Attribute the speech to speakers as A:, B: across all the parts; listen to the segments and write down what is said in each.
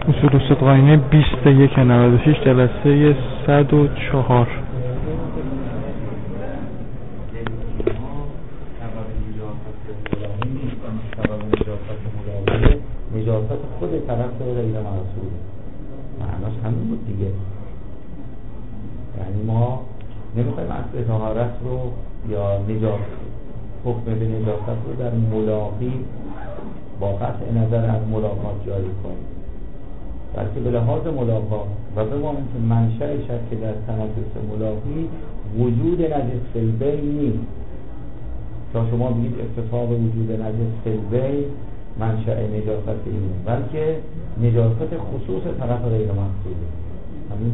A: اصول صدقاینه 2196 جلسه 104.
B: نجاست خود طرف غیر معصوم معناش همین بود دیگه. یعنی ما نمیخوایم اصل طهارت رو یا نجاست حکم به نجاست رو در ملاقی با قطع نظر از ملاقات جاری کنیم، بلکه به لحاظ ملاقات و به ما که منشأ شک در تنجس ملاقی وجود نجس فی البین نیست. تا شما بگید اتصاب وجود نجس فی البین منشأ نجاست اینه، بلکه نجاست خصوص طرف غیر محصوله. همین.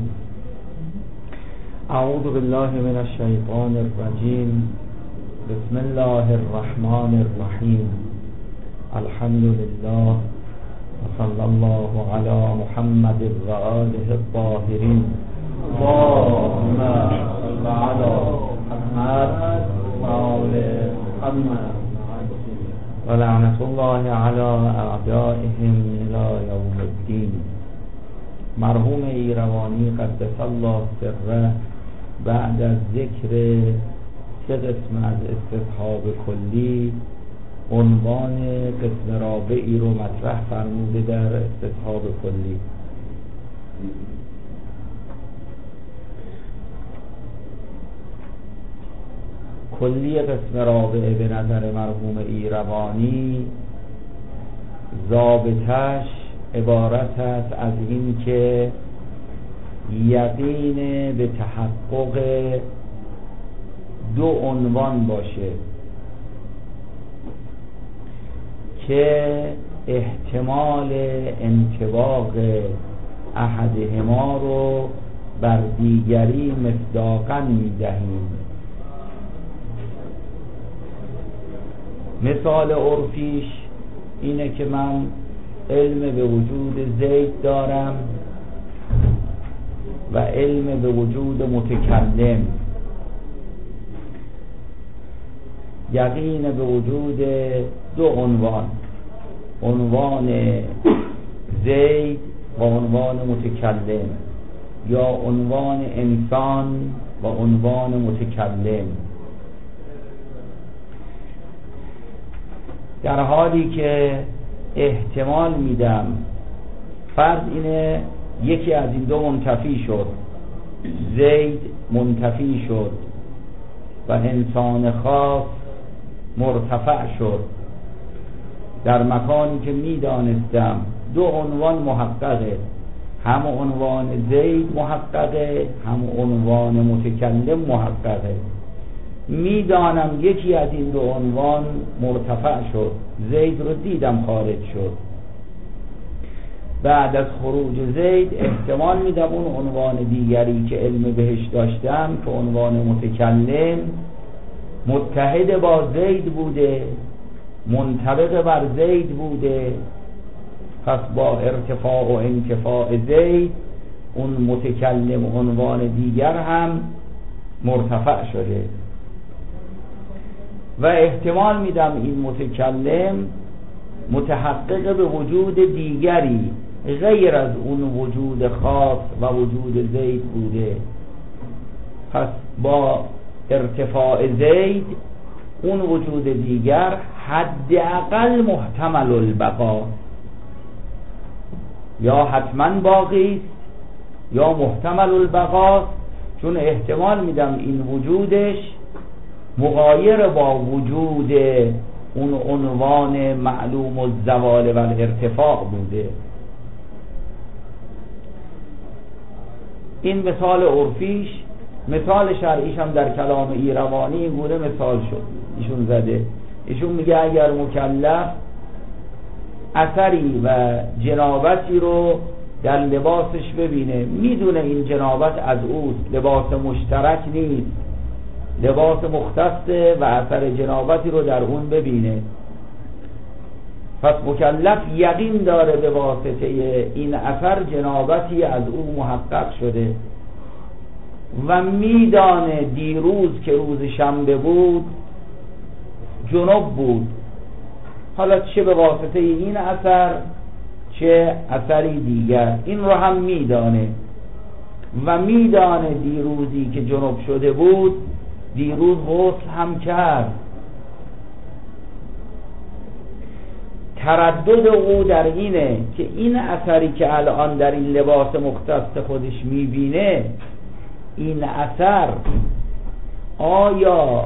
B: اعوذ بالله من الشیطان الرجیم. بسم الله الرحمن الرحیم. الحمد لله وصلی الله علی محمد و آله الطاهرین. اللهم صل علی محمد و آل محمد و لعنت الله علی اعدائهم الی یوم الدین. مرحوم ایروانی قدس الله سره بعد از ذکر 3 قسم از استصحاب کلی عنوان قسم رابعی رو مطرح فرموده در استصحاب کلی. کلی قسم رابعه به نظر مرحوم ایروانی ضابطش عبارت است از این که یقین به تحقق 2 عنوان باشه که احتمال انطباق احدهما رو بر دیگری مصداقاً می‌دهیم. مثال عرفیش اینه که من علم به وجود زید دارم و علم به وجود متکلم. یقین به وجود 2 عنوان، عنوان زید و عنوان متکلم، یا عنوان انسان و عنوان متکلم، در حالی که احتمال میدم فرض اینه یکی از این 2 منتفی شد، زید منتفی شد و انسان خاص مرتفع شد، در مکانی که میدانستم 2 عنوان محققه، هم عنوان زید محققه هم عنوان متکلم محققه. میدانم یکی از این 2 عنوان مرتفع شد، زید رو دیدم خارج شد. بعد از خروج زید احتمال میدم اون عنوان دیگری که علم بهش داشتم که عنوان متکلم متحد با زید بوده، منطبق بر زید بوده، پس با ارتفاع و انتفاع زید اون متکلم عنوان دیگر هم مرتفع شده. و احتمال میدم این متکلم متحقق به وجود دیگری غیر از اون وجود خاص و وجود زید بوده، پس با ارتفاع زید اون وجود دیگر حداقل محتمل البقا، یا حتما باقی است یا محتمل البقا، چون احتمال میدم این وجودش مغایر با وجود اون عنوان معلوم الزوال و الارتفاع بوده. این مثال عرفیش. مثال شرعیش هم در کلام ایروانی این گونه مثال شد، ایشون زده. ایشون میگه اگر مکلف اثری و جنابتی رو در لباسش ببینه، میدونه این جنابت از اوست، لباس مشترک نیست، لباس مختصه و اثر جنابتی رو در اون ببینه، پس مکلف یقین داره به واسطه این اثر جنابتی از او محقق شده و میدانه دیروز که روز شنبه بود جنوب بود، حالا چه به واسطه این اثر چه اثری دیگر. این رو هم میدانه و میدانه دیروزی که جنب شده بود دیروز غسل هم کرد. تردد او در اینه که این اثری که الان در این لباس مختص خودش میبینه، این اثر آیا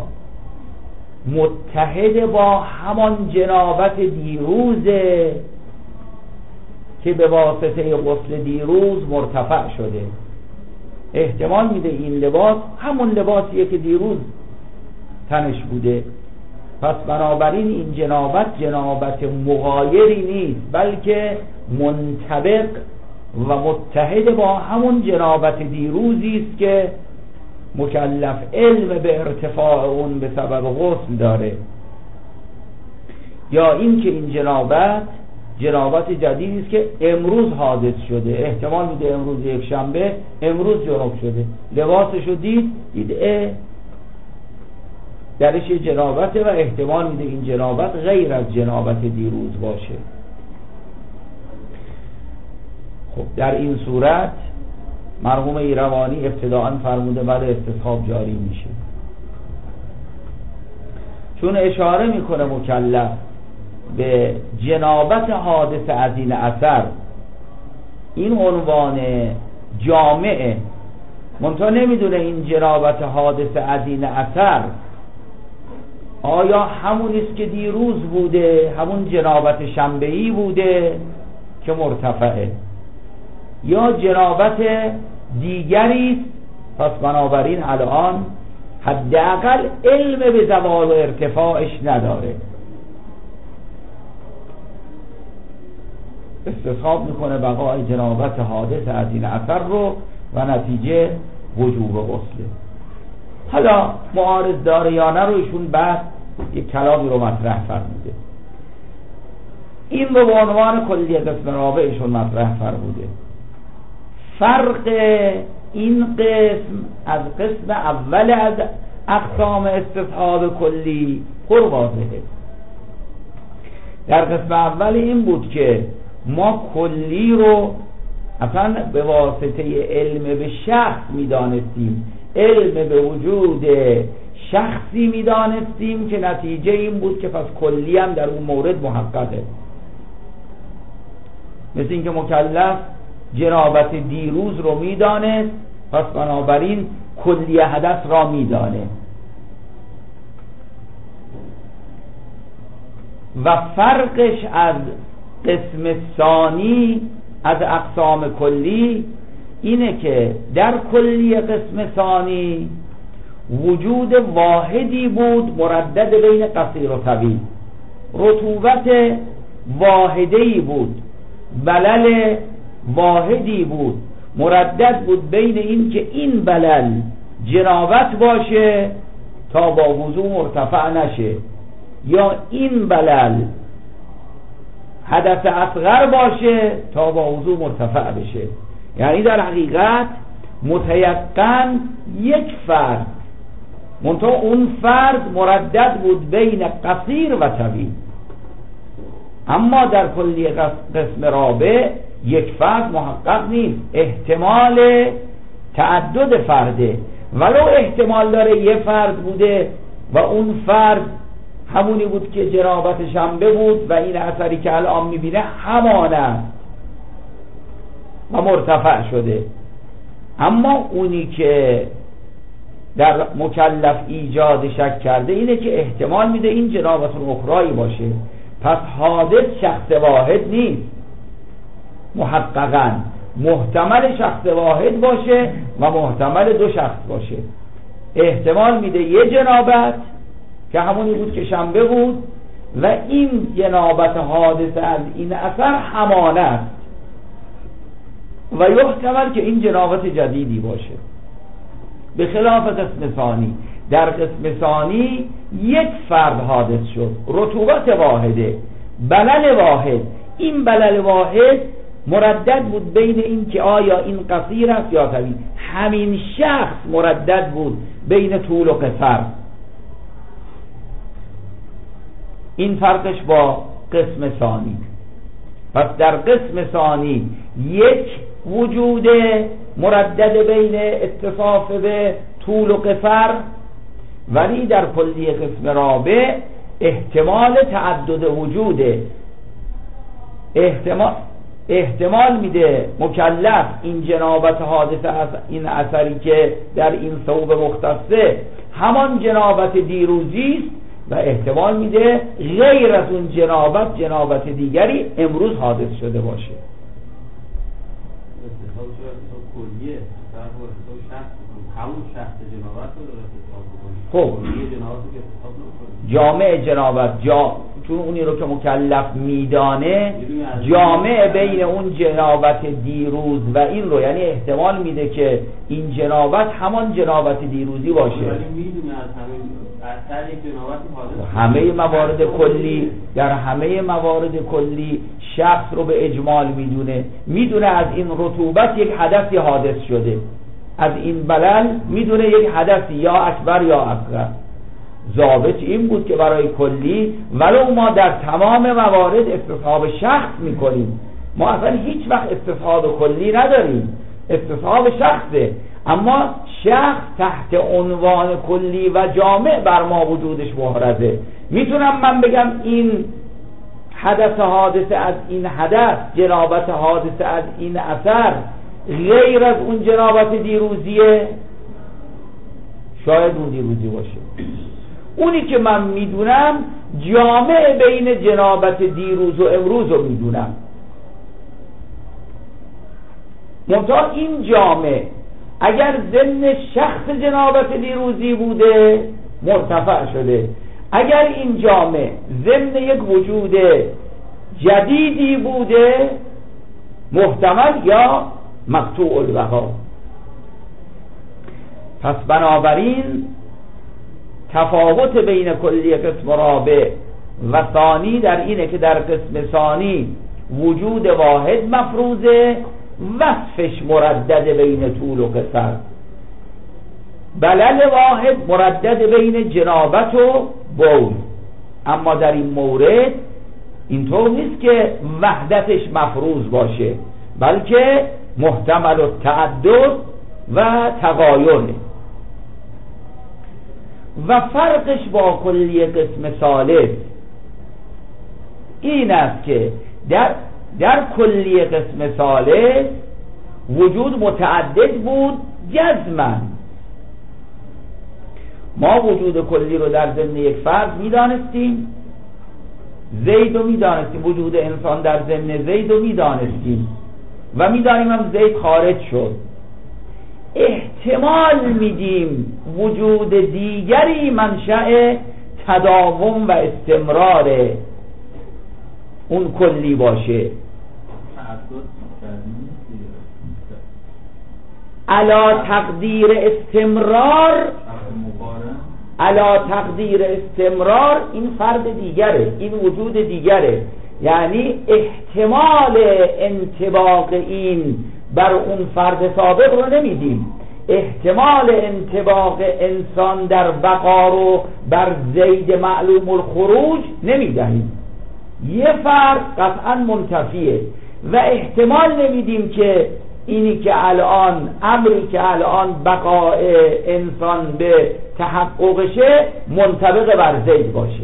B: متحد با همان جنابت دیروزه که به واسطه غسل دیروز مرتفع شده؟ احتمال میده این لباس همون لباسیه که دیروز تنش بوده، پس بنابراین این جنابت مغایری نیست، بلکه منطبق و متحد با همون جنابت دیروزی است که مکلف علم به ارتفاع اون به سبب غسل داره. یا این که این جنابت جدیدی است که امروز حادث شده. احتمال میده امروز یک شنبه، امروز جنب شده، لباسشو دید درش جنابته و احتمال میده این جنابت غیر از جنابت دیروز باشه. خب در این صورت مرحوم ایروانی ابتداءً فرموده بله استصحاب جاری میشه، چون اشاره میکنه مکلف به جنابت حادث از این اثر، این عنوان جامعه، منتها نمیدونه این جنابت حادث از این اثر آیا همونیست که دیروز بوده، همون جنابت شنبه‌ای بوده که مرتفعه، یا جنابت دیگریست. پس بنابراین الان حداقل علم به زوال و ارتفاعش نداره، استصحاب میکنه بقای جنابت حادث از این اثر رو و نتیجه وجوب غسله. حالا معارض داره یا نه رو ایشون بعد یک کلامی رو مطرح فرموده. این رو به عنوان کلیه قسم رابع ایشون مطرح فرموده. فرق این قسم از قسم اول از اقسام استصحاب کلی پر واضحه. در قسم اول این بود که ما کلی رو اصلا به واسطه علم به شخص میدانستیم، علم به وجود شخصی میدانستیم که نتیجه این بود که پس کلی هم در اون مورد محققه. مثل این که مکلف جنابت دیروز رو میدانست، پس بنابراین کلی حدث را میدانه. و فرقش از قسم ثانی از اقسام کلی اینه که در کلی قسم ثانی وجود واحدی بود مردد بین قصیر و طویل، رطوبت واحدی بود، بلل واحدی بود مردد بود بین این که این بلل جنابت باشه تا با وضو مرتفع نشه، یا این بلل حدث اصغر باشه تا با وضو مرتفع بشه. یعنی در حقیقت متیقن یک فرد، منتها اون فرد مردد بود بین قصیر و طویل. اما در کلی قسم رابع یک فرد محقق نیست، احتمال تعدد فرده، ولو احتمال داره یه فرد بوده و اون فرد همونی بود که جنابت شنبه بود و این اثری که الان میبینه همان است و مرتفع شده. اما اونی که در مکلف ایجاد شک کرده اینه که احتمال میده این جنابت اخرایی باشه، پس حادث شخص واحد نیست، محققاً محتمل شخص واحد باشه و محتمل دو شخص باشه. احتمال میده یه جنابت که همونی بود که شنبه بود و این جنابت حادث از این اثر همان است، و یحتمل که این جنابت جدیدی باشه. به خلاف قسم ثانی، در قسم ثانی یک فرد حادث شد، رطوبت واحده، بلل واحد، این بلل واحد مردد بود بین این که آیا این قصیر است یا طویل. همین شخص مردد بود بین طول و قصر. این فرقش با قسم ثانی. پس در قسم ثانی یک وجود مردد بین اتصاف به طول و قصر، ولی در کلیه قسم رابع احتمال تعدد وجوده. احتمال میده مکلف این جنابت حادثه از این اثری که در این ثوب مختصه همان جنابت دیروزی است، و احتمال میده غیر از اون جنابت دیگری امروز حادث شده باشه. خب جامع جنابت چون اونی رو که مکلف میدانه جامع بین اون جنابت دیروز و این رو، یعنی احتمال میده که این جنابت همان جنابت دیروزی باشه. همه موارد کلی، در همه موارد کلی شخص رو به اجمال میدونه از این رطوبت یک حدثی حادث شده، از این بلل میدونه یک حدثی یا اکبر یا اصغر. ضابط این بود که برای کلی ولو ما در تمام موارد استصحاب شخص میکنیم، ما اصلا هیچ وقت استصحاب کلی نداریم، استصحاب شخصه، اما شخص تحت عنوان کلی و جامع بر ما وجودش محرزه. میتونم من بگم این حدث حادثه از این حدث، جنابت حادثه از این اثر غیر از اون جنابت دیروزیه؟ شاید اون دیروزی باشه. اونی که من میدونم جامع بین جنابت دیروز و امروز رو میدونم، منتها این جامع اگر ضمن شخص جنابت دیروزی بوده مرتفع شده، اگر این جامع ضمن یک وجود جدیدی بوده محتمل یا مقطوع البقا. پس بنابراین تفاوت بین کلی قسم رابع و ثانی در اینه که در قسم ثانی وجود واحد مفروضه، وصفش مردد بین طول و قصر، بلل واحد مردد بین جنابت و بول. اما در این مورد اینطور نیست که وحدتش مفروض باشه، بلکه محتمل التعدد و تغایره. و فرقش با کلی قسم ثالث این است که در کلی قسم ثالث وجود متعدد بود جزماً. ما وجود کلی رو در ضمن یک فرد میدانستیم، زید رو میدانستیم، وجود انسان در ضمن زید رو میدانستیم و میدانیم هم زید خارج شد. احتمال میدیم وجود دیگری منشأ تداوم و استمرار اون کلی باشه. علا تقدیر استمرار این فرد دیگره، این وجود دیگره، یعنی احتمال انطباق این بر اون فرد سابق رو نمیدیم. احتمال انطباق انسان در بقا رو بر زید معلوم الخروج نمیدهیم. یه فرد قطعا منتفیه و احتمال نمیدیم که اینی که الان امری که الان بقاء انسان به تحققشه منطبق بر زید باشه،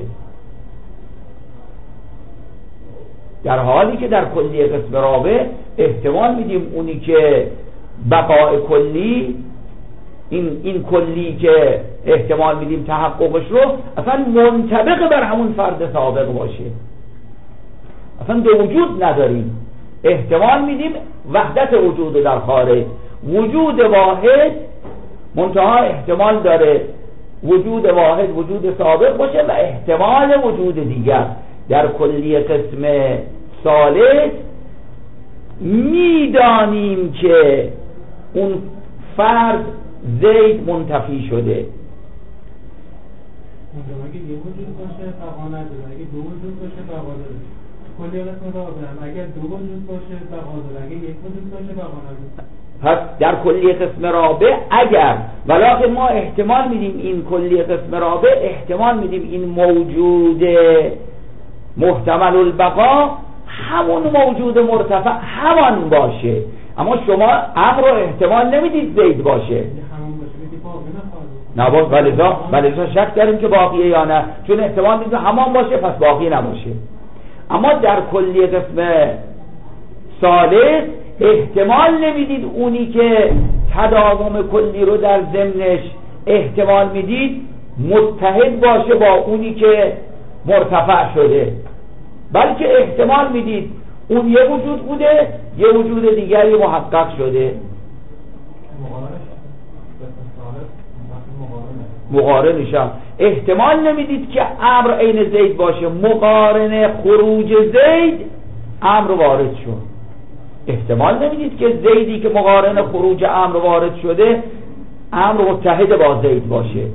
B: در حالی که در کلی قسم رابع احتمال میدیم اونی که بقاء کلی این کلی که احتمال میدیم تحققش رو اصلا منطبق بر همون فرد سابق باشه، اصلا دو وجود نداریم. احتمال میدیم وحدت وجود در خارج، وجود واحد منتها احتمال داره وجود واحد وجود سابق باشه و احتمال وجود دیگر. در کلی قسم ثالث میدانیم که اون فرد زید منتفی شده.
C: اگه یه وجود باشه بقا نداره، اگه دو وجود باشه بقا داره. کلی قسم رابع اگر دو وجود باشه بقا داره، اگه یک وجود باشه بقا نداره.
B: پس در کلی قسم رابع اگر ولکن ما احتمال میدیم این کلی قسم رابع احتمال میدیم این موجود محتمل البقا همون موجود مرتفع همان باشه، اما شما امر رو احتمال نمیدید زید باشه. نه ولذا شک داریم که باقیه یا نه، چون احتمال میدید همان باشه پس باقی نباشه. اما در کلی قسم ثالث احتمال نمیدید اونی که تداوم کلی رو در ضمنش احتمال میدید متحد باشه با اونی که مرتفع شده، بلکه احتمال میدید اون یه وجود بوده یه وجود دیگری محقق شده. مقارنش هم احتمال نمیدید که امر عین زید باشه، مقارن خروج زید امر وارد شد. احتمال نمیدید که زیدی که مقارن خروج امر وارد شده امر متحد با زید باشه.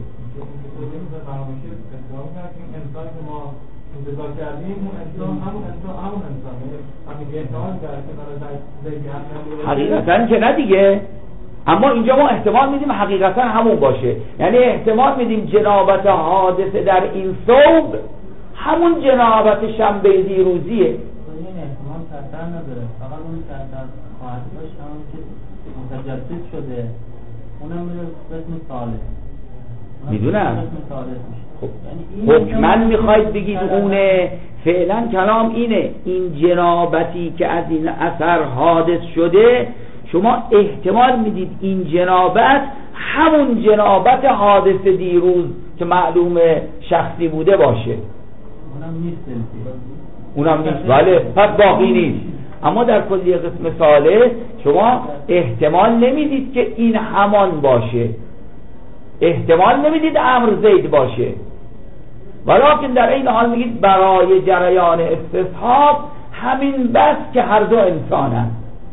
B: حقیقتا که نه دیگه، اما اینجا ما احتمال میدیم حقیقتا همون باشه، یعنی احتمال میدیم جنابت حادثه در این ثوب همون جنابت شنبه دیروزیه.
D: این احتمال خطر نداره، فقط اون خطر خواهد باشه همون که متجدد شده، اونم میره قسم ثالث.
B: میدونم خب حکمن میخواید بگید اونه، فعلا کلام اینه این جنابتی که از این اثر حادث شده شما احتمال میدید این جنابت همون جنابت حادث دیروز که معلوم شخصی بوده باشه. اونم نیست بله، پس باقی نیست. اما در کلی قسم ثالث شما احتمال نمیدید که این همان باشه، احتمال نمیدید امر زید باشه، ولکن در این حال میگید برای جریان استصحاب همین بس که هر دو انسانن.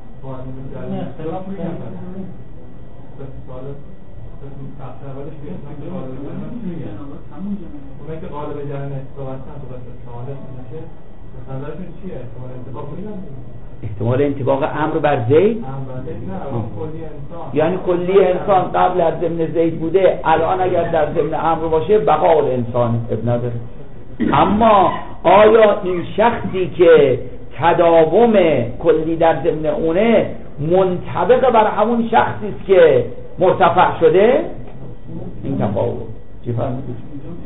B: احتمال انطباق امر بر زید یعنی کلی انسان قبل از ضمن زید بوده، الان اگر در ضمن امر باشه بقاء انسان ابن نداره. اما آیا این شخصی که تداوم کلی در ضمن اونه منطبق بر همون شخصی است که مرتفع شده؟ این تفاوت چی فرمودید؟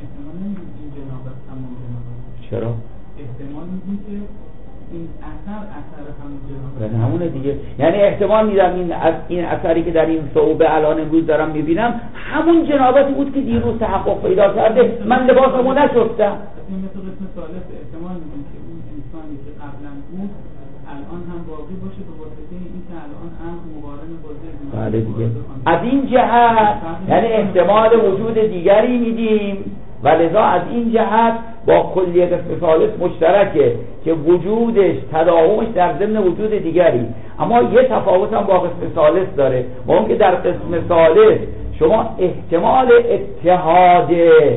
B: چرا؟
D: احتمال میدیم که این اثر همون جنابت
B: همونه دیگه، یعنی احتمال میدم این اثری که در این صعوبه الان امروز دارم میبینم همون جنابتی بود که دیروز تحقق پیدا کرده، من لباسمو نشستم.
D: این مثل قسم ثالث احتمال میدیم که اون انسانی که قبلا بود الان هم باقی باشه به واسطه این که الان هم مقارن با زید.
B: بله دیگه، از این جهت یعنی احتمال وجود دیگری میدیم و لذا از این جهت با کلیه قسم ثالث مشترکه که وجودش تداومش در ضمن وجود دیگری، اما یه تفاوت هم با قسم ثالث داره، با اون که در قسم ثالث شما احتمال اتحاد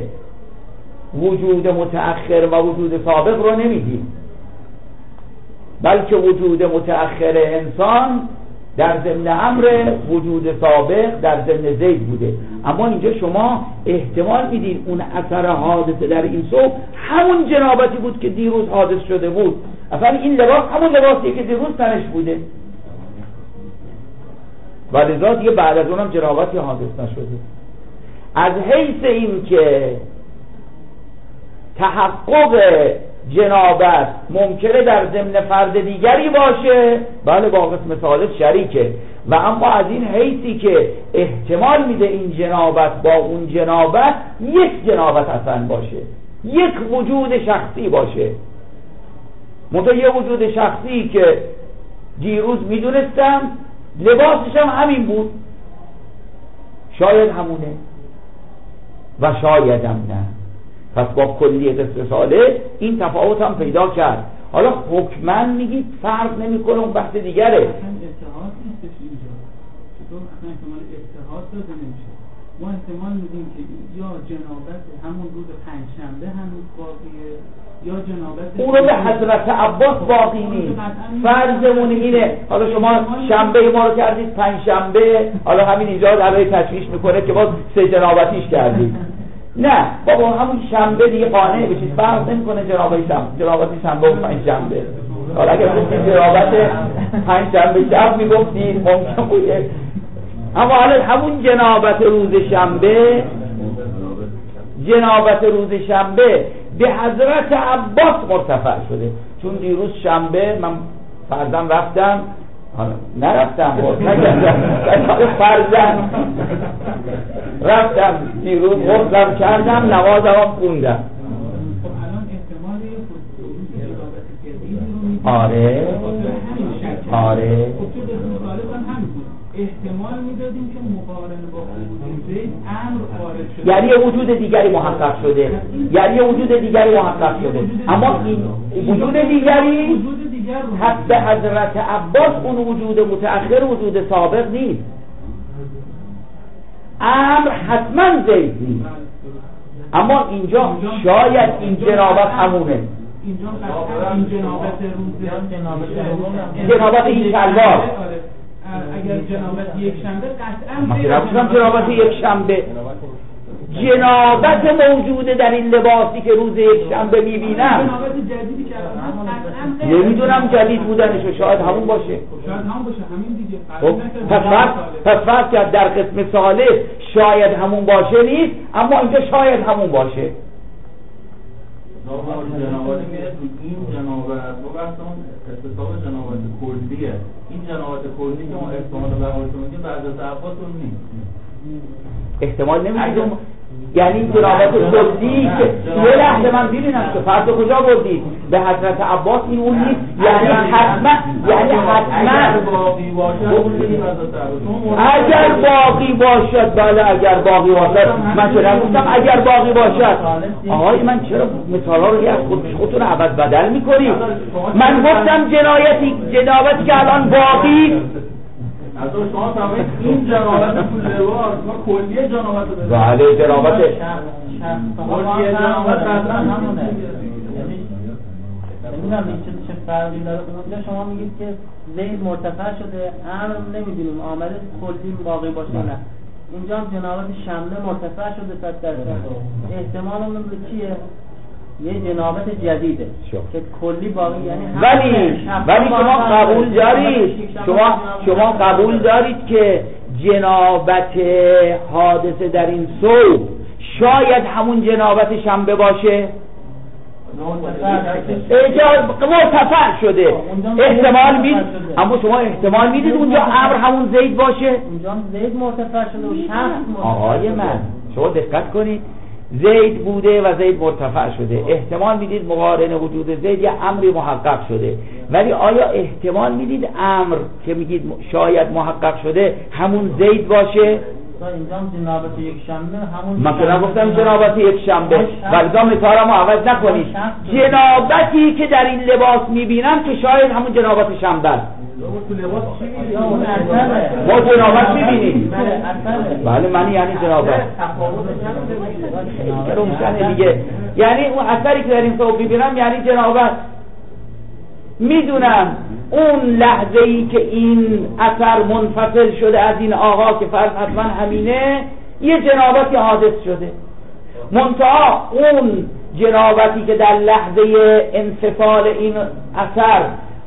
B: وجود متأخر و وجود سابق رو نمیدید، بلکه وجود متأخر انسان در ضمن امر وجود سابق در ضمن زید بوده، اما اینجا شما احتمال میدین اون اثر حادثه در این صبح همون جنابتی بود که دیروز حادث شده بود، اصلا این لباس همون لباسیه که دیروز تنش بوده و لذا دیگه بعد از اونم جنابتی حادث نشده. از حیث این که تحقق جنابت ممکنه در ضمن فرد دیگری باشه، بله با قسم ثالث شریکه، و اما از این حیثی که احتمال میده این جنابت با اون جنابت یک جنابت اصلا باشه، یک وجود شخصی باشه، منتها یه وجود شخصی که دیروز میدونستم لباسش هم همین بود، شاید همونه و شاید هم نه. پس با کلی قسم ثالث این تفاوت هم پیدا کرد. حالا حکمن میگید فرق نمیکنه، اون بحث دیگره.
D: اصلا اتحاد نیستش اینجا، چطور اصلا احتمال اتحاد داده نمیشه. ما احتمال میدیم که یا جنابت همون روز پنجشنبه هنوز باقیه یا جنابت
B: اون رو به حضرت عباس باقی نیست. فرضمون اینه حالا شما شنبه ما رو کردید پنجشنبه، حالا همین اینجا برای تشویش میکنه که باز سه جنابتیش کردید. نه بابا همون شنبه دیگه قانع بشید، فرق نمیکنه جنابتی شنبه و پنجشنبه. حالا اگر گفتید جنابت پنجشنبه شب میگفتید ممکن بوده، اما حالا همون جنابت روز شنبه، جنابت روز شنبه به حضرت عباس مرتفع شده. چون دیروز شنبه من فرضاً رفتم، نرفتم فرضاً رفتم دیروز غسلم کردم، نمازم خوندم. آره
D: احتمال میدادیم که مقارنه با زید امر خارج شده،
B: یعنی یه وجود دیگری محقق شده، یعنی یه وجود دیگری محقق شده، اما این وجود دیگری حتی حضرت عباس اون وجود متأخر وجود سابق نیست. امر حتما زید نیست، اما اینجا شاید این جنابت همونه،
D: اینجا این جنابت روز
B: جنابت این شلوار.
D: اگر جنابت یک شنبه
B: قطعا جنابت یک شنبه، جنابت موجود در این لباسی که روز یک شنبه میبینم،
D: جنابت جدیدی که
B: نمیدونم جدید بودنشو، شاید همون باشه،
D: شاید همون باشه، همین دیگه.
B: پس فرض کرد در قسم ثالث شاید همون باشه نیست، اما اینجا شاید همون باشه.
E: جناباتی میره تو این جنابت و وقت اون اتصاب جنابت کلیه، این جنابت کلی که اون احتمال بقایتون میگه بعد از عباس اون نیست،
B: احتمال نمیدونم. یعنی جنابت کلی که یه لحظه من ببینم که فرض کجا بردید به حضرت عباس این اون نیست، یعنی حتما اگر باقی باشد، بله اگر باقی باشد، من چرا نگفتم اگر باقی باشد؟ آقای من چرا مثالا رو از خودتون عوض بدل میکنید؟ من گفتم جنابتی که الان باقی
E: از شما تمامید این جنابت تو لباس ما کلیه جنابت رو بزنیم.
B: بله جنابت
E: کلیه جنابت اصلا همونه.
F: نمیدونم چه فرقی داره. اونجا شما میگید که زید مرتفع شده، امر نمیدونیم عامل کلی باقی باشه نه. اینجا هم جنابت شنبه مرتفع شده 100%. احتمال اون چیه؟ یه جنابت جدیده که کلی باقی، یعنی
B: ولی شما قبول دارید، شما قبول دارید که جنابت حادثه در این صوب شاید همون جنابت شنبه باشه؟ مرتفع شده احتمال میدید، اما شما احتمال میدید اونجا امر همون زید باشه؟
F: اونجا زید مرتفع شده و شخص.
B: آقای من شما دقت کنید، زید بوده و زید مرتفع شده، احتمال میدید مقارن وجود زید یه امری محقق شده، ولی آیا احتمال میدید امر که میگید شاید محقق شده همون زید باشه؟
F: اینجا جنابت یک شنبه همون،
B: من که نگفتم جنابت یک شنبه، ولی مثالمو عوض نکنید. جنابتی که در این لباس میبینم که شاید همون جنابت شنبه است.
E: تو لباس چی می‌بینی؟
B: ما جنابت می‌بینیم. بله من یعنی جنابت روشنه دیگه، یعنی اون اثری که در این صحب می‌بینم یعنی جنابت. میدونم اون لحظه‌ای که این اثر منفصل شده از این آقا که فرض حتما همینه، یه جنابتی حادث شده، منتها اون جنابتی که در لحظه انفصال این اثر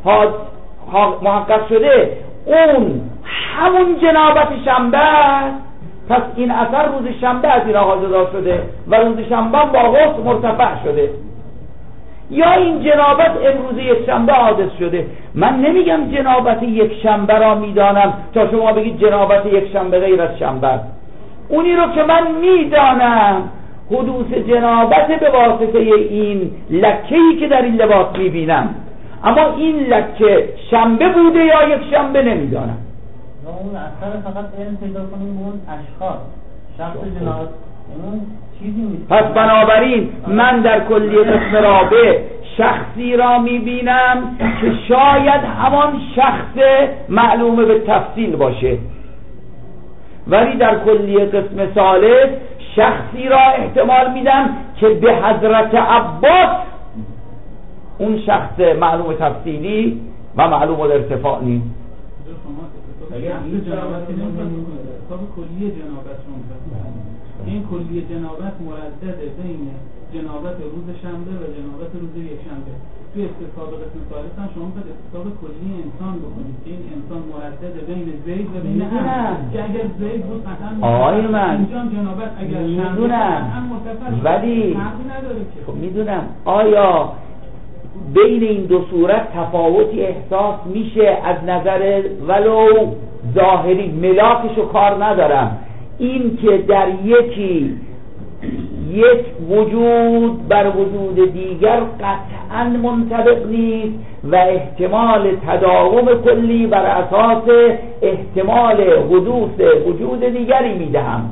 B: محقق شده اون همون جنابت شنبه است. پس این اثر روز شنبه از این آغاز جدا شده و روز شنبه با غسل مرتفع شده، یا این جنابت امروز یک شنبه حادث شده. من نمیگم جنابت یک شنبه را میدانم تا شما بگید جنابت یک شنبه غیر از شنبه. اونی رو که من میدانم حدوث جنابت به واسطه این لکه‌ای که در این لباس میبینم، اما این لکه شنبه بوده یا یک شنبه نمیدانم.
F: اون اثر فقط علم پیدا کنیم اون اشخاص شخص جنابت اون چیزی نیست.
B: پس بنابراین من در کلیه قسم رابع شخصی را میبینم که شاید همان شخص معلومه به تفصیل باشه، ولی در کلیه قسم ثالث شخصی را احتمال میدم که به حضرت عباس اون شخص معلوم تفصیلی و معلوم الارتفاع نیست.
D: اگر این جنابت کلیه جنابت این کلیه جنابت مردده بین جنابت روز شنبه و جنابت روز یک شنبه. توی استصحاب قسم ثالث هم شما باید استصحاب کلی انسان بکنید که این انسان مردده بین زید و بین هم، که اگر زید بود قطعا اینجا جنابت اگر شنبه هم مرتفع شد،
B: ولی
D: نداره که.
B: خب میدونم آیا بین این دو صورت تفاوتی احساس میشه از نظر ولو ظاهری، ملاکشو کار ندارم، این که در یکی یک وجود بر وجود دیگر قطعا منطبق نیست و احتمال تداوم کلی بر اساس احتمال حدوث وجود دیگری میدهم،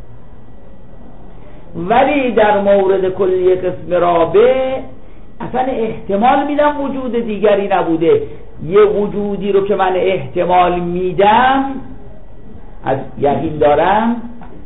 B: ولی در مورد کلی قسم رابع اصلا احتمال میدم وجود دیگری نبوده. یه وجودی رو که من احتمال میدم از یقین دارم،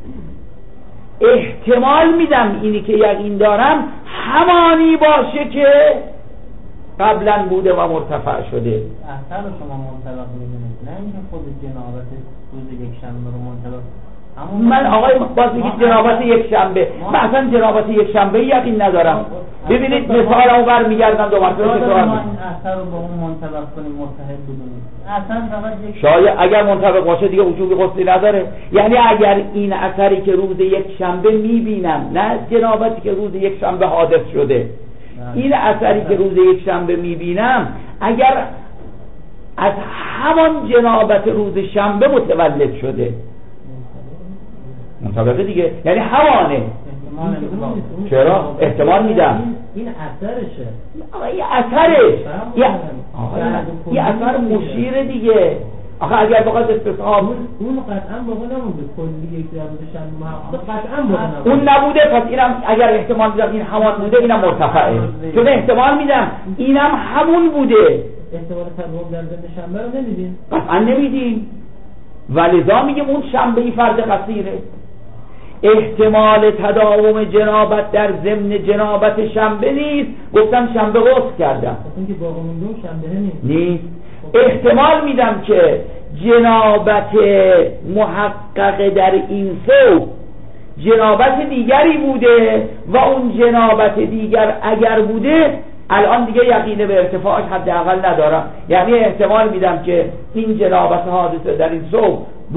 B: احتمال میدم اینی که یقین دارم همانی باشه که قبلا بوده و مرتفع شده.
F: اثر رو شما منطبق میدونید، نه اینکه خود جنابت روز یک شنبه رو منطبق.
B: من آقای باز میگید جنابت یک شنبه، من اصلا جنابت یک شنبه یقین ندارم. ببینید مثالمو برمیگردم دو مرتبه تکرار میکنم.
F: اثر رو با اون منطبق کنیم متحد بدونید. اصلا فقط یک
B: شاید اگر منطبق باشه دیگه وجوب غسلی نداره. یعنی اگر این اثری که روز یک شنبه میبینم، نه جنابتی که روز یک شنبه حادث شده، این اثری که روز یک شنبه میبینم اگر از همان جنابت روز شنبه متولد شده منطبقه دیگه، یعنی همانه. چرا؟ احتمال میدم
F: این اثرشه.
B: این اثرش یه اثر مشیر دیگه. آخه اگر بخواد استصحاب
F: اون قطعا باقی نمونده، کلی یک روز شنبه قطعا باقی
B: اون نبوده، پس اینم اگر احتمال میدم این همان بوده اینم مرتفعه، چون احتمال میدم اینم همون بوده.
F: احتمال تداوم در ضمن شنبه رو نمیدین؟
B: قطعا نمیدین، ولذا میگم اون شنبه ای فرد قصیره. احتمال تداوم جنابت در ضمن جنابت شنبه نیست، گفتم شنبه غسل کردم،
F: اون که باقی مونده شنبه
B: نیست. احتمال میدم که جنابت محقق در این سو جنابت دیگری بوده و اون جنابت دیگر اگر بوده الان دیگه یقینه به ارتفاعش حداقل ندارم، یعنی احتمال میدم که این جنابت حادثه در این سو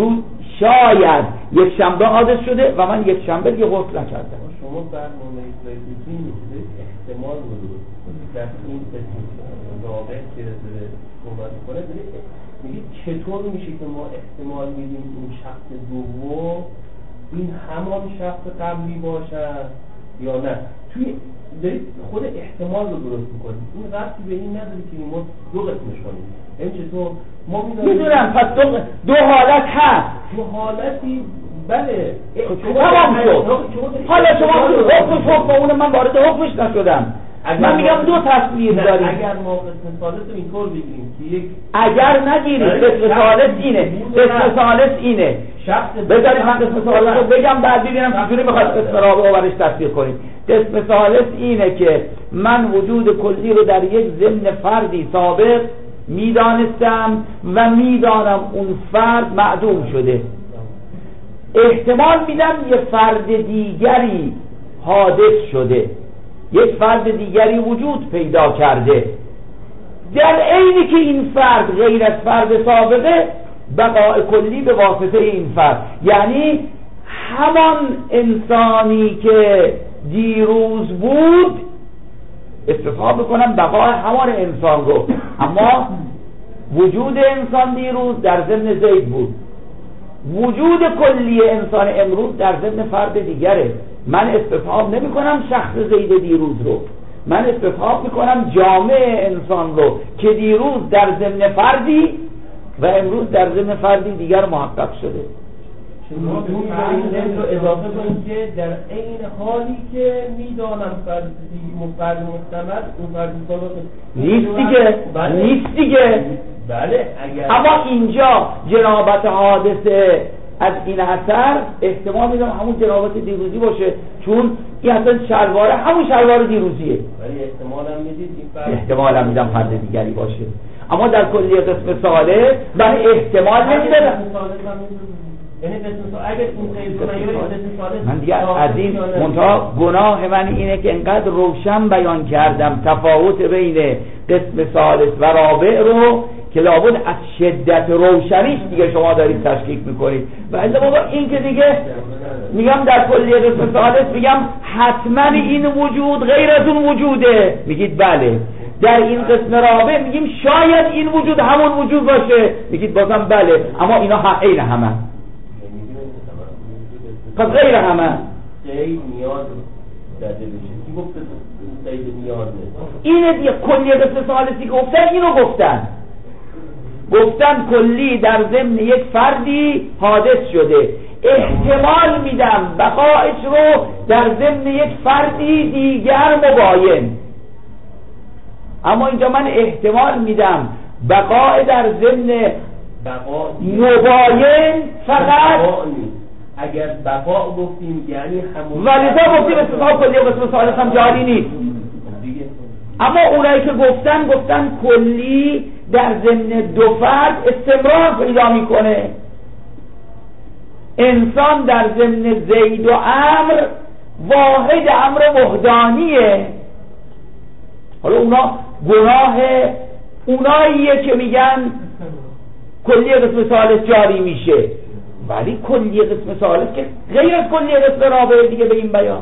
B: شاید یک شنبه حادث شده و من یک شنبه دیگه غسل نکردم.
G: شما برنامه دارید احتمال رو در این رابط که صحبت کنه میگید چطور میشه که ما احتمال میدیم این شخص دوم این همان شخص قبلی باشد یا نه؟ توی دارید خود احتمال رو درست میکنید، این ربطی به این نداره که ما دو قسمش کنیم. این چطور ما
B: میدونم پس دو حالت هست.
G: دو حالتی بله
B: تمام شد. حالا شما حکم با اون من وارد حکمش نشدم، من میگم دو تصویر داریم.
G: اگر ما قسم ثالث رو اینطور بگیریم که یک
B: اگر نگیرید قسم ثالث اینه، قسم ثالث اینه، بذارید من قسم ثالث رو بگم بعد ببینم چجوری میخواد قسم رابع رو برش تصویر کنید. قسم ثالث اینه که من وجود کلی رو در یک ضمن فردی سابق میدانستم و میدانم اون فرد معدوم شده، احتمال میدم یه فرد دیگری حادث شده، یک فرد دیگری وجود پیدا کرده، در عینی که این فرد غیر از فرد سابقه بقاء کلی به واسطه این فرد، یعنی همان انسانی که دیروز بود استصحاب بکنم بقاء همان انسان رو، اما وجود انسان دیروز در ضمن زید بود، وجود کلی انسان امروز در ضمن فرد دیگره. من استصحاب نمی کنم شخص زید دیروز رو، من استصحاب می کنم جامع انسان رو که دیروز در ضمن فردی و امروز در ضمن فردی دیگر محقق شده.
G: شما این رو اضافه کنید که در عین حالی که میدانم فرد محتمل اون فرد
B: نیست دیگه، نیست دیگه.
G: بله اگر
B: اما اینجا جنابت حادثه از این اثر احتمال میدم همون جنابت دیروزی باشه، چون این اصلا شلواره همون شلوار دیروزیه،
G: ولی احتمال هم میدید این فرد
B: احتمال هم میدم فرد دیگری باشه، اما در کلیه قسم ثالث برای احتمال نمیدم.
G: یعنی اگر این قید رو نیاره قسم ثالث
B: من دیگه از این منتها گناه من اینه که انقدر روشن بیان کردم تفاوت بین قسم ثالث و رابع رو که لابد از شدت روشنیش دیگه شما دارید تشکیک میکنید. و الا بابا این که دیگه میگم در کلیه قسم ثالث میگم حتما این وجود غیر از اون وجوده، میگید بله. در این قسم رابع میگیم شاید این وجود همون وجود باشه، میگید بازم بله، اما اینا عین همه، پس غیر همه.
G: قید نیاز داده بشه. کی گفته قید نیاز نیست؟
B: اینه دیگه کلیه قسم ثالثی گفتن، اینو گفتن کلی در ضمن یک فردی حادث شده، احتمال میدم بقایش رو در ضمن یک فردی دیگر مباین. اما اینجا من احتمال میدم بقای در ضمن مباین فقط
G: اگر بقا گفتیم یعنی همون
B: ولذا گفتیم استثناء کلی قسم ثالث هم جاری نیست. اما اونایی که گفتن کلی در ضمن دو فرد استمرار پیدا میکنه. انسان در ضمن زید و عمرو واحد امر وحدانیه. حالا اونا گناه اوناییه که میگن کلی قسم ثالث جاری میشه، ولی کلی قسم ثالث که غیر از کلی قسم رابع دیگه به این بیان.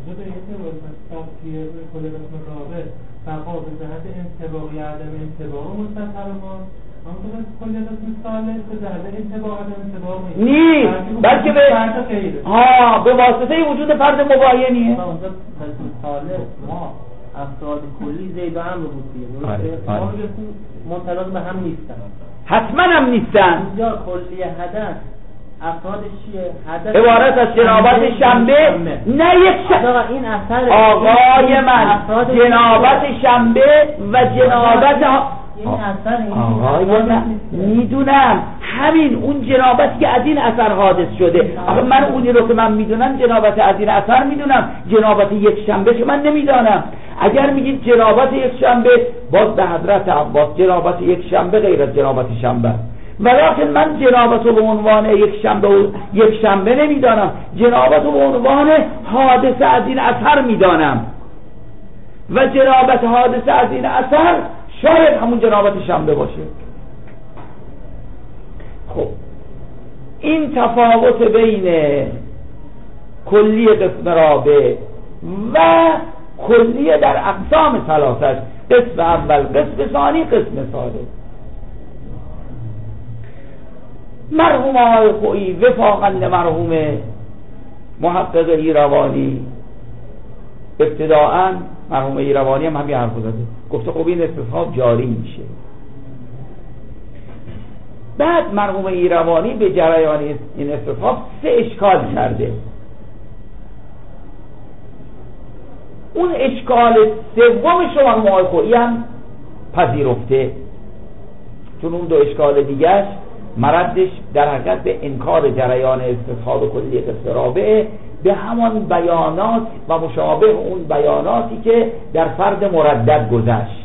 C: کلی قسم رابع بقا به جهت انطباقی عدم انطباق مستطر ما، اما کلی قسم ثالث به جهت انطباق عدم انطباق
B: نیست، بلکه به واسطه وجود فرد مباینیه.
F: اونجا قسم ثالث ما افراد کلی زید و عمرو بود دیگه، منطبق به هم نیستن،
B: حتما هم نیستن.
F: اینجا کلی حدث افرادش چیه؟ حدث
B: عبارت از جنابت شنبه، نه یک
F: این اثر
B: آقای من جنابت شنبه و جنابت آقای من میدونم همین اون جنابتی که از این اثر حادث شده. آخه من اونی رو که من میدونم جنابت از این اثر میدونم، جنابت یک شنبه که من نمیدانم. اگر میگید جنابت یک شنبه، باز به حضرت عباس جنابت یک شنبه غیر از جنابت شنبه، ولیکن من جنابت رو به عنوان یک شنبه نمیدانم، جنابت رو به عنوان حادثه از این اثر میدانم و جنابت حادثه از این اثر شاید همون جنابت شنبه باشه. خب این تفاوت بین کلی قسم رابع و کلیه در اقسام ثلاثه، قسم اول، قسم ثانی، قسم ثالث. مرحوم آقای خویی وفاقا لمرحوم محقق ایروانی، ابتداءً مرحوم ایروانی هم همین حرف زده، گفته خب این استصحاب جاری میشه. بعد مرحوم ایروانی به جریان این استصحاب 3 اشکال کرده. اون اشکال سومش رو مرحوم آقای خویی هم پذیرفته، چون اون 2 اشکال دیگرش مردش در حقیقت به انکار جریان استصحاب کلی قسم رابع به همان بیانات و مشابه اون بیاناتی که در فرد مردد گذشت.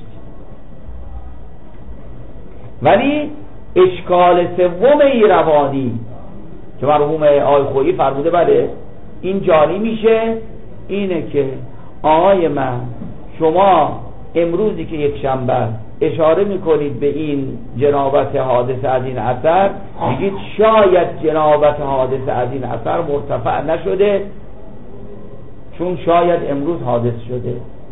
B: ولی اشکال سوم ایروانی که مرحوم آقای خویی فرموده بله این جاری میشه، اینه که آقای من شما امروزی که یک شنبه اشاره میکنید به این جنابت حادثه از این اثر، میگید شاید جنابت حادثه از این اثر مرتفع نشده چون شاید امروز حادث شده.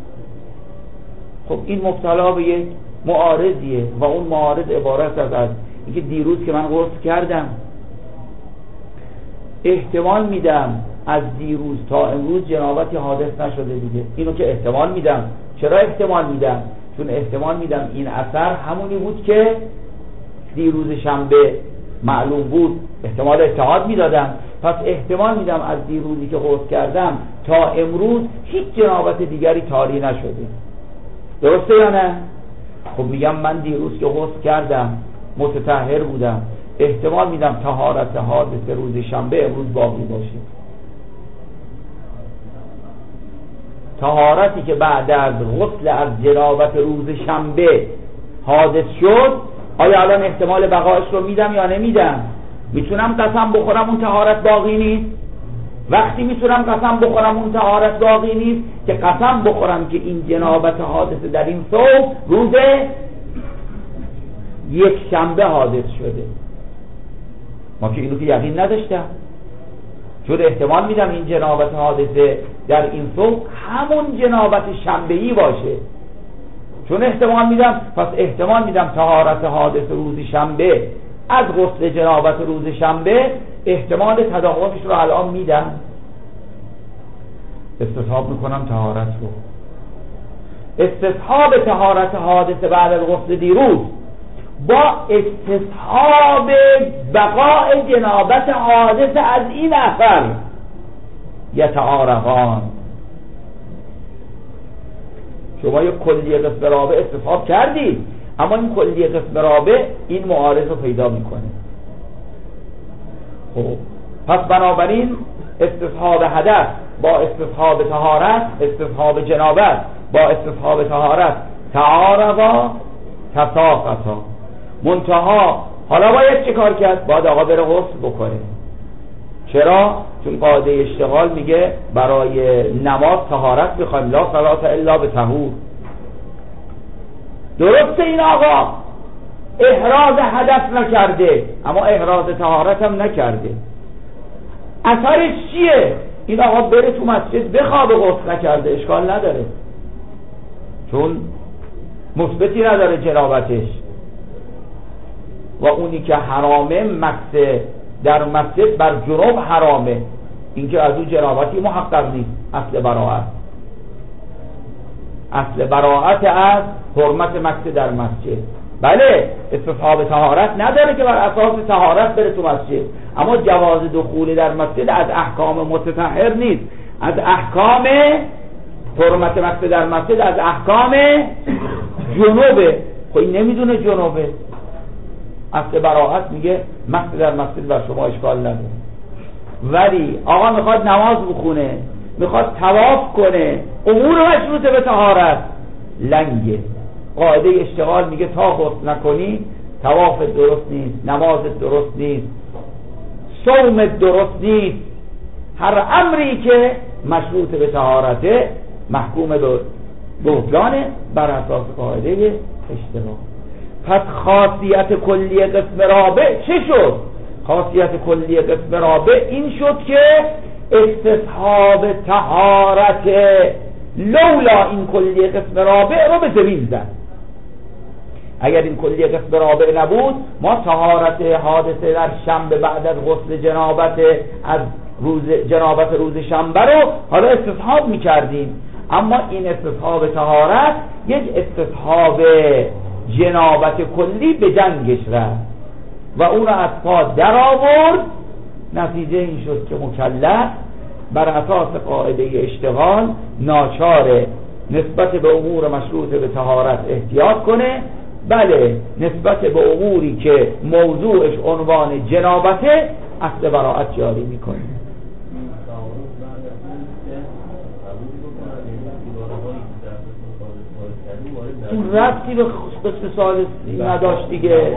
B: خب این مبتلا به یک معارضیه و اون معارض عبارت از اینکه دیروز که من غسل کردم احتمال میدم از دیروز تا امروز جنابتی حادث نشده دیگه. اینو که احتمال میدم. چرا احتمال میدم؟ چون احتمال میدم این اثر همونی بود که دیروز شنبه معلوم بود، احتمال اتحاد میدادم. پس احتمال میدم از دیروزی که غسل کردم تا امروز هیچ جنابت دیگری طاری نشده. درسته یا نه؟ خب میگم من دیروز که غسل کردم متطهر بودم، احتمال میدم طهارت حادث روز شنبه امروز باقی باشه. طهارتی که بعد از غسل از جنابت روز شنبه حادث شد، آیا الان احتمال بقایش رو میدم یا نمیدم؟ میتونم قسم بخورم اون طهارت باقی نیست؟ وقتی میتونم قسم بخورم اون طهارت باقی نیست که قسم بخورم که این جنابت حادثه در این ثوب روز یک شنبه حادث شده. ما که اینو که یقین نداشتم، چون احتمال میدم این جنابت حادثه در این ثوب همون جنابت شنبه‌ای باشه، چون احتمال میدم، پس احتمال میدم طهارت حادث روز شنبه از غسل جنابت روز شنبه احتمال تداومش رو الان میدم، استصحاب میکنم طهارت رو. استصحاب طهارت حادثه بعد از غسل دیروز با استصحاب بقاء جنابت حادثه از این اثر یتعارضان. شما یک کلیه قسم رابع استصحاب کردید، اما این کلیه قسم رابع این معارض رو پیدا میکنه. خب پس بنابراین استصحاب حدث با استصحاب طهارت، استصحاب جنابت با استصحاب طهارت تعارضا تساقطا. منتها حالا باید چه کار کرد؟ باید آقا بره غسل بکنه. چرا؟ چون قاعده اشتغال میگه برای نماز طهارت میخوایم، لا صلاة الا بطهور. درسته این آقا احراز حدث نکرده اما احراز طهارت هم نکرده، اثرش چیه؟ این آقا بره تو مسجد بخوابه، غسل نکرده اشکال نداره، چون مثبتی نداره جنابتش. و اونی که حرامه مکث در مسجد بر جنوب حرامه، این که از اون جنابتی محقق نیست. اصل براءت از حرمت مکث در مسجد. بله استصحاب طهارت نداره که بر اساس طهارت بره تو مسجد، اما جواز دخول در مسجد از احکام متطهر نیست، از احکام حرمت مکث در مسجد از احکام جنوبه. خب این نمیدونه جنوبه. اصل براءت میگه مکث در مسجد بر شما اشکال نداره، ولی آقا میخواد نماز بخونه، میخواد طواف کنه، امور مشروطه به طهارت لنگه. قاعده اشتغال میگه تا غسل نکنی طواف درست نیست، نماز درست نیست، صوم درست نیست. هر امری که مشروط به طهارته محکوم به بطلانه بر اساس قاعده اشتغال. پس خاصیت کلی قسم رابع چه شد؟ خاصیت کلی قسم رابع این شد که استصحاب طهارت لولا این کلی قسم رابع رو به زمین زد. اگر این کلی قسم رابع نبود ما طهارت حادثه در شنبه بعد از غسل جنابت از جنابت روز شنبه رو حالا استصحاب میکردیم، اما این استصحاب طهارت یک استصحاب جنابت کلی به جنگش رفت و اون رو از پا در آورد. نتیجه این شد که مکلف بر اساس قاعده اشتغال ناچاره نسبت به امور مشروط به طهارت احتیاط کنه. بله نسبت به اموری که موضوعش عنوان جنابته اصل براءت جاری میکنه. اون ربطی به قسم سالس نداشت دیگه.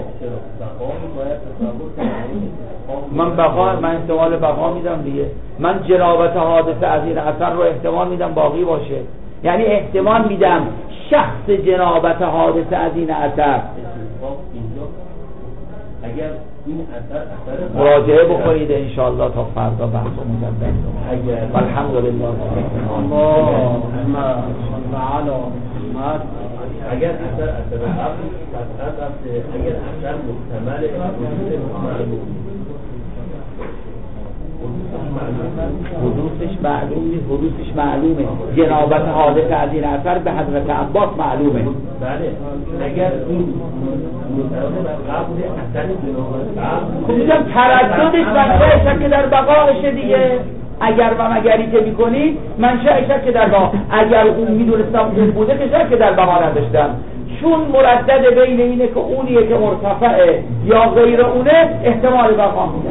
B: من احتمال بقا میدم دیگه. من جنابت حادثه از این اثر رو احتمال میدم باقی باشه، یعنی احتمال میدم شخص جنابت حادثه از این اثر. اگر این اثر مراجعه بکنید انشاءالله تا فردا بحث مجدد. الحمدلله.
G: اگر اثر قبل اگر اثر محتمل
B: حدوثش معلومه. جنابت حادثه از این اثر به حضرت عباس معلومه.
G: بله اگر این قبل اثر جنابت
B: خب میگم ترددش منشأ شک در بقایشه دیگه. اگر و مگری که میکنی منشأ شک در بقا. اگر اون میدونستم اون بوده که شک در بقا نداشتم، چون مردد بین اینه که اونیه که مرتفعه یا غیر اونه احتمال بقا میده.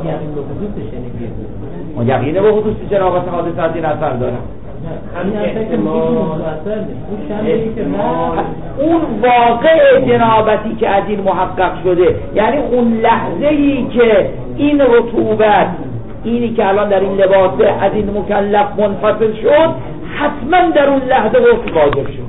B: ما یقینه به حدوث جنابت حادثه از این اثر دارم. اون واقع جنابتی که از این محقق شده، یعنی اون لحظه‌ای که این رطوبت، اینی که الان در این لباسه از این مکلف منفصل شد، حتما در اون لحظه غسل واجب شد.